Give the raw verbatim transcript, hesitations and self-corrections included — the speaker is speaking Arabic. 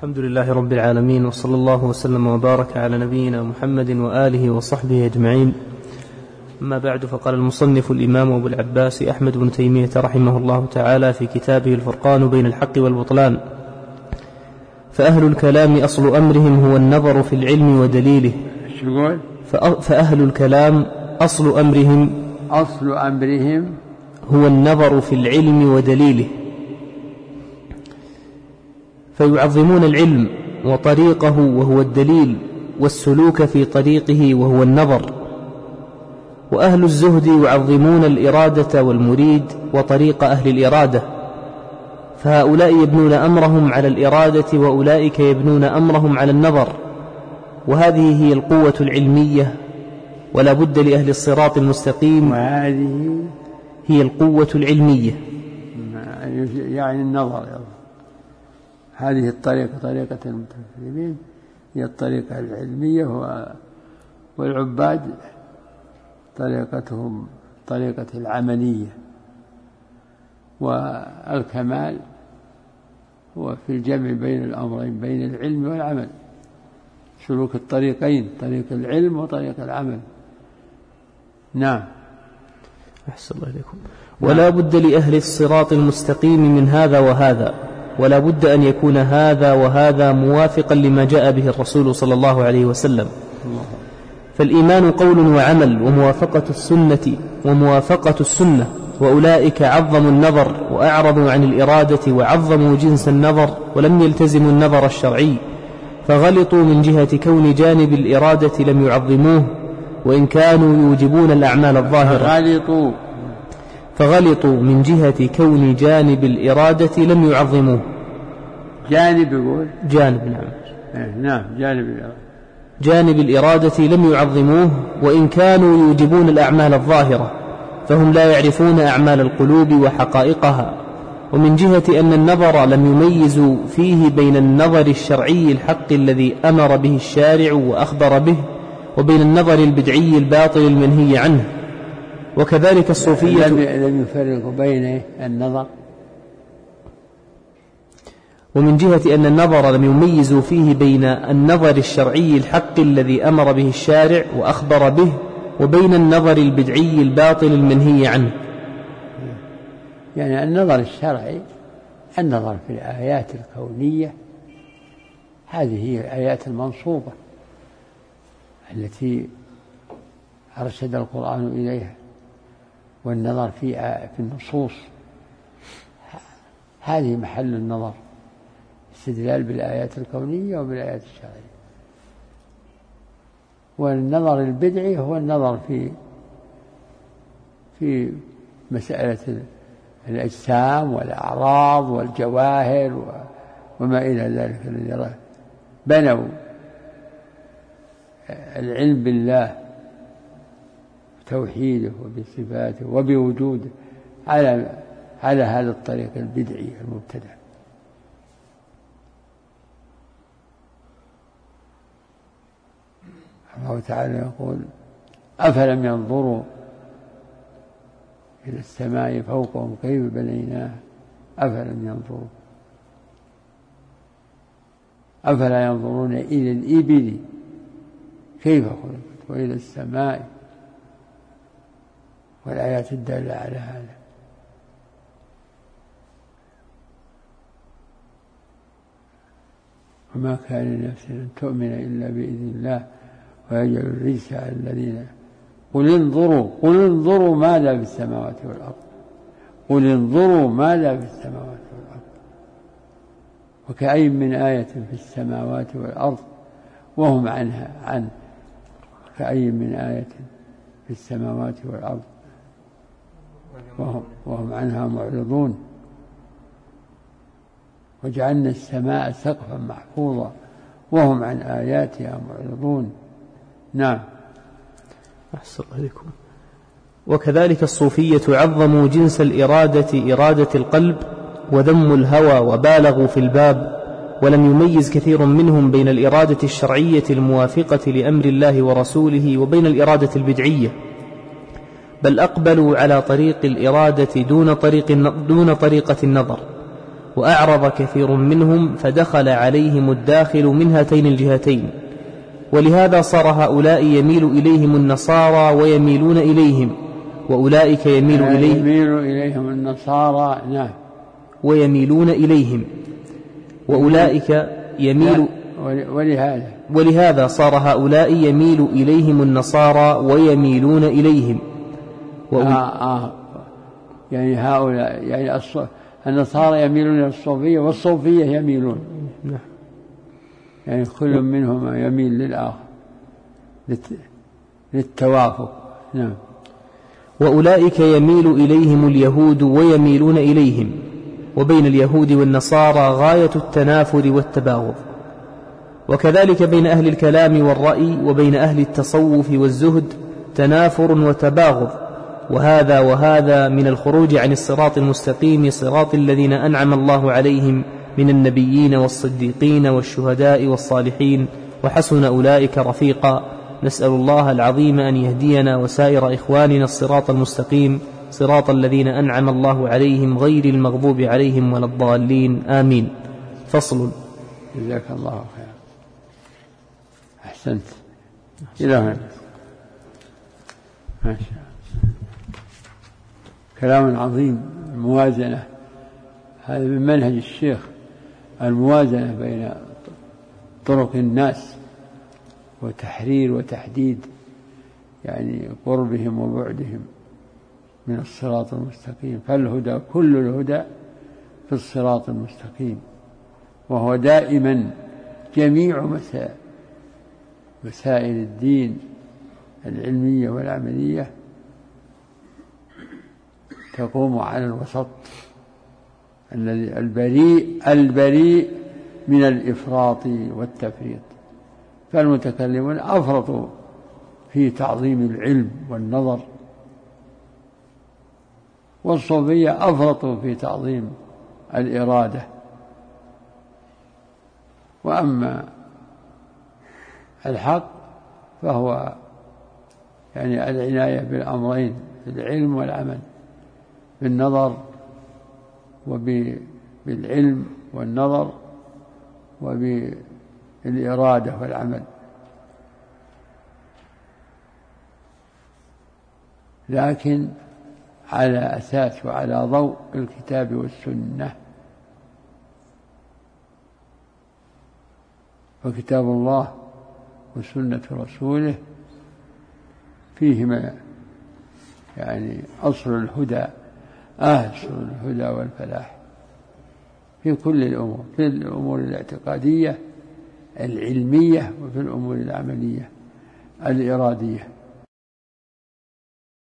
الحمد لله رب العالمين، وصلى الله وسلم وبارك على نبينا محمد وآله وصحبه أجمعين. أما بعد، فقال المصنف الإمام أبو العباس أحمد بن تيمية رحمه الله تعالى في كتابه الفرقان بين الحق والبطلان: فأهل الكلام أصل أمرهم هو النظر في العلم ودليله. فأهل الكلام أصل أمرهم أصل أمرهم هو النظر في العلم ودليله، فيعظمون العلم وطريقه وهو الدليل، والسلوك في طريقه وهو النظر. وأهل الزهد يعظمون الإرادة والمريد وطريق أهل الإرادة، فهؤلاء يبنون أمرهم على الإرادة، وأولئك يبنون أمرهم على النظر. وهذه هي القوة العلمية، ولا بد لأهل الصراط المستقيم. وهذه هي القوة العلمية، يعني النظر. هذه الطريقة طريقة المتكلمين هي الطريقة العلمية، والعباد طريقتهم طريقة العملية. والكمال هو في الجمع بين الأمرين، بين العلم والعمل، سلوك الطريقين، طريق العلم وطريق العمل. نعم. أحسن الله إليكم. ولا بد لأهل الصراط المستقيم من هذا وهذا، ولا بد أن يكون هذا وهذا موافقا لما جاء به الرسول صلى الله عليه وسلم. فالإيمان قول وعمل، وموافقة السنة وموافقة السنة. وأولئك عظموا النظر وأعرضوا عن الإرادة، وعظموا جنس النظر ولم يلتزموا النظر الشرعي، فغلطوا من جهة كون جانب الإرادة لم يعظموه، وإن كانوا يوجبون الأعمال الظاهرة. فغلطوا فغلطوا من جهة كون جانب الإرادة لم يعظموه. جانب يقول جانب نعم نعم جانب الإرادة جانب الإرادة لم يعظموه، وإن كانوا يوجبون الأعمال الظاهرة، فهم لا يعرفون أعمال القلوب وحقائقها. ومن جهة أن النظر لم يميزوا فيه بين النظر الشرعي الحق الذي أمر به الشارع وأخبر به، وبين النظر البدعي الباطل المنهي عنه. وكذلك الصوفية لم يفرقوا بين النظر. ومن جهة أن النظر لم يميزوا فيه بين النظر الشرعي الحق الذي أمر به الشارع وأخبر به، وبين النظر البدعي الباطل المنهي عنه. يعني النظر الشرعي النظر في الآيات الكونية، هذه هي الآيات المنصوبة التي أرشد القرآن إليها، والنظر في في النصوص، هذه محل النظر، استدلال بالآيات الكونية وبالآيات الشرعية. والنظر البدعي هو النظر في في مسألة الأجسام والأعراض والجواهر وما إلى ذلك، الذي بنوا العلم بالله وتوحيده وبصفاته وبوجوده على على هذا الطريق البدعي المبتدع. الله تعالى يقول: أفلم ينظروا إلى السماء فوقهم كيف بنيناها أفلم ينظروا أفلا ينظرون إلى الإبل كيف خلقت وإلى السماء، والآيات الدالة على هذا. وما كان لنفس أن تؤمن إلا بإذن الله ويجعل الرجس على الذين قل انظروا قل انظروا ماذا في السماوات والأرض قل انظروا ماذا في السماوات والأرض وكأي من آية في السماوات والأرض وهم عنها عن كأي من آية في السماوات والأرض وهم, وهم عنها معرضون وجعلنا السماء سقفا محفوظا وهم عن آياتها معرضون. نعم. أحسن عليكم. وكذلك الصوفية عظموا جنس الإرادة إرادة القلب، وذموا الهوى وبالغوا في الباب، ولم يميز كثير منهم بين الإرادة الشرعية الموافقة لأمر الله ورسوله وبين الإرادة البدعية، بل أقبلوا على طريق الإرادة دون طريق دون طريقة النظر، وأعرض كثير منهم فدخل عليهم الداخل من هاتين الجهتين، ولهذا صار هؤلاء يميل إليهم النصارى ويميلون إليهم، وأولئك يميل إليهم يميل إليهم النصارى نعم ويميلون إليهم، وأولئك يميل ولهذا ولهذا صار هؤلاء يميل إليهم النصارى ويميلون إليهم آه آه يعني هؤلاء يعني النصارى يميلون إلى الصوفية والصوفية يميلون نعم. يعني كل منهم يميل للآخر للتوافق نعم. وأولئك يميل إليهم اليهود ويميلون إليهم، وبين اليهود والنصارى غاية التنافر والتباغض، وكذلك بين أهل الكلام والرأي وبين أهل التصوف والزهد تنافر وتباغض، وهذا وهذا من الخروج عن الصراط المستقيم، صراط الذين أنعم الله عليهم من النبيين والصديقين والشهداء والصالحين وحسن أولئك رفيقا. نسأل الله العظيم أن يهدينا وسائر إخواننا الصراط المستقيم، صراط الذين أنعم الله عليهم غير المغضوب عليهم ولا الضالين، آمين. فصل. جزاك الله خير. أحسنت. إلى هنا ما شاء الله. كلام عظيم. الموازنة هذا من منهج الشيخ، الموازنة بين طرق الناس وتحرير وتحديد يعني قربهم وبعدهم من الصراط المستقيم، فالهدى كل الهدى في الصراط المستقيم، وهو دائما جميع مسائل مسائل الدين العلمية والعملية تقوم على الوسط الذي البريء البريء من الإفراط والتفريط. فالمتكلمون أفرطوا في تعظيم العلم والنظر، والصوفية أفرطوا في تعظيم الإرادة. وأما الحق فهو يعني العناية بالأمرين، بالعلم والعمل، بالنظر وبالعلم والنظر وبالإرادة والعمل، لكن على أساس وعلى ضوء الكتاب والسنة. فكتاب الله وسنة رسوله فيهما يعني أصل الهدى، أصل الهدى والفلاح في كل الأمور، في الأمور الاعتقادية العلمية وفي الأمور العملية الإرادية.